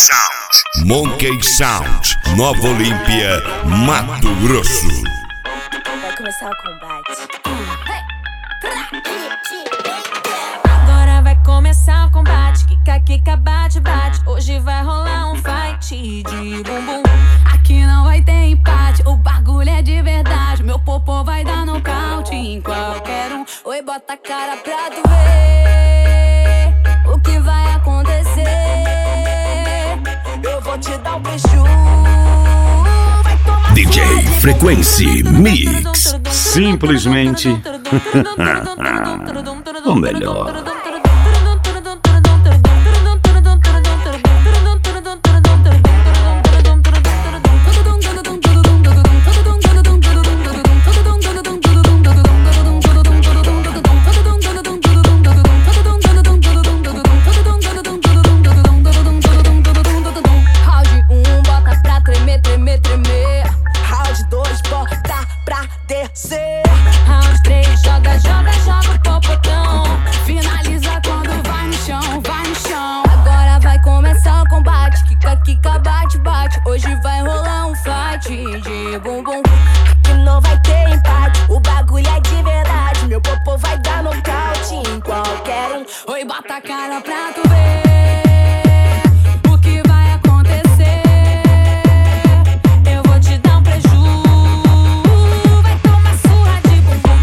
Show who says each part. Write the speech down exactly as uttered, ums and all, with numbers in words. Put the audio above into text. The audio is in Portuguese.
Speaker 1: Sound. Monkey Sound, Nova Olímpia, Mato Grosso.
Speaker 2: Vai começar o combate.
Speaker 3: Agora vai começar o combate. Kika, kika, bate, bate. Hoje vai rolar um fight de bumbum. Aqui não vai ter empate, o bagulho é de verdade. Meu popô vai dar nocaute em qualquer um. Oi, bota a cara pra tu ver o que vai acontecer. Eu vou te dar um beijo.
Speaker 1: D J Frequency Mix.
Speaker 4: Simplesmente o melhor.
Speaker 3: Round três, joga, joga, joga o popotão. Finaliza quando vai no chão, vai no chão. Agora vai começar o combate. Kika, kika, bate, bate. Hoje vai rolar um fight de bumbum.
Speaker 2: Aqui não vai ter empate, o bagulho é de verdade. Meu popô vai dar nocaute em qualquer um.
Speaker 3: Oi, bota a cara pra tu ver o que vai acontecer. Eu vou te dar um preju. Vai tomar surra de bumbum.